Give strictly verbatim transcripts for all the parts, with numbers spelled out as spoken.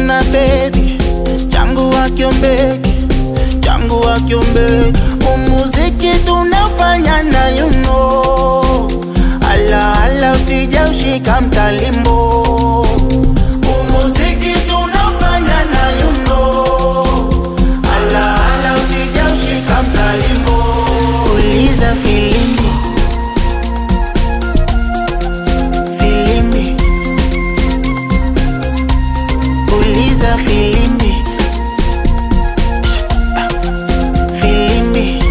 na baby, changu wa kiombeki, changu wa kiombeki. Umuziki tunafanya na you know. Ala ala usija ushika mtalimbo. Umuziki tunafanya na you know. Ala ala usija ushika mtalimbo. Uliza filimbi, filimbi. Uliza filimbi, filimbi.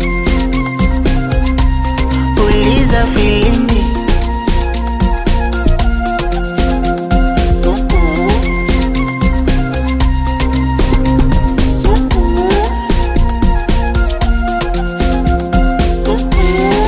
Uliza filimbi. Suku, suku, suku.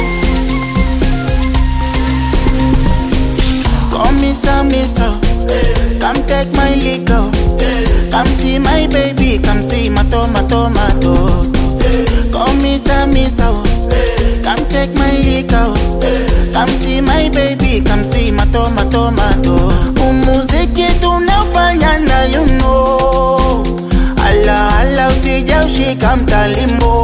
Come misa misa, come take my liquor. Come see my baby, come see my tomato, tomato. Come misa misa, come take my liquor. Come see my baby, come see my tomato, tomato. Umuziki tunafanya na you know. Ala ala usija ushika mtalimbo.